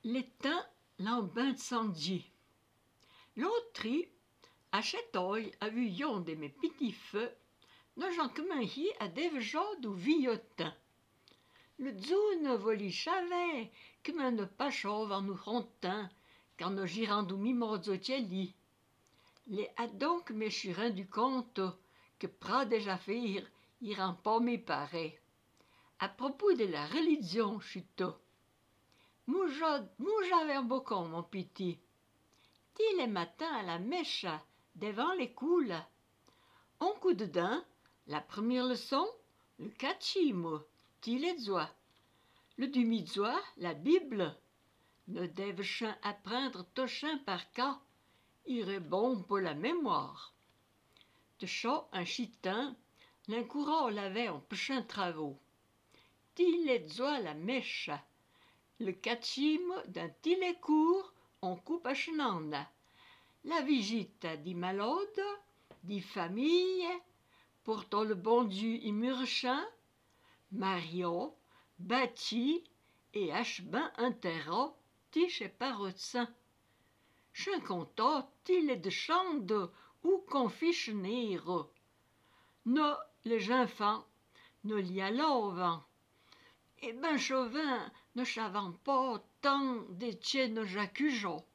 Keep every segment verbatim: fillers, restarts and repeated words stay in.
L'étain l'embin de Sandy. L'autre, achète oi a vu yon de mes petits feux, no j'en hi à devjod ou villotin. Le zone voli chavet, que me ne pas chauve en nous rontin, quand nos girandou mimorzotieli. Les a donc mes churins du compte, que pra déjà faire, iran pas me paraît. À propos de la religion, chuto. Moujod, moujaver bocon, mon petit. Ti les matins à la mèche, devant les coules. On coup de dain, la première leçon, le catchimo, ti les oies. Le demi-zois, la Bible. Ne devchin apprendre tochin par cas, irait bon pour la mémoire. De chaud un chitin, l'incourant l'avait en pechin travaux. Ti les oies la mèche. Le catchimo d'un tilet court, on coupe à chenanda. La visite dit malade, dit famille, pourtant le bon Dieu y murchin, Mario, bâti et achebin un terreau, ti chez parotsin. Ch'un content, il est de chande ou confichener. No, les enfants, ne l'y allovent. Et ben chauvin, ne savant pas tant d'étier nos j'accugeons.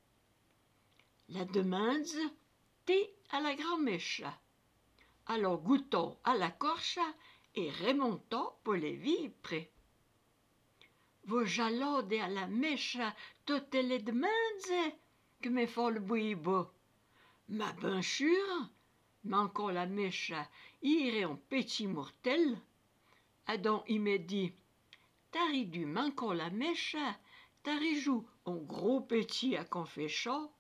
La demande, t'es à la grand-mèche. Alors goûtons à la corche et remontons pour les vipres. Vos jalode à la mèche, toutes les demandes, que me font le bouibo. Ma bien sûr, manquons la mèche, irait en petit mortel. Adam il me dit, t'as du manquons la mèche, t'as joue en gros petit à conféchant.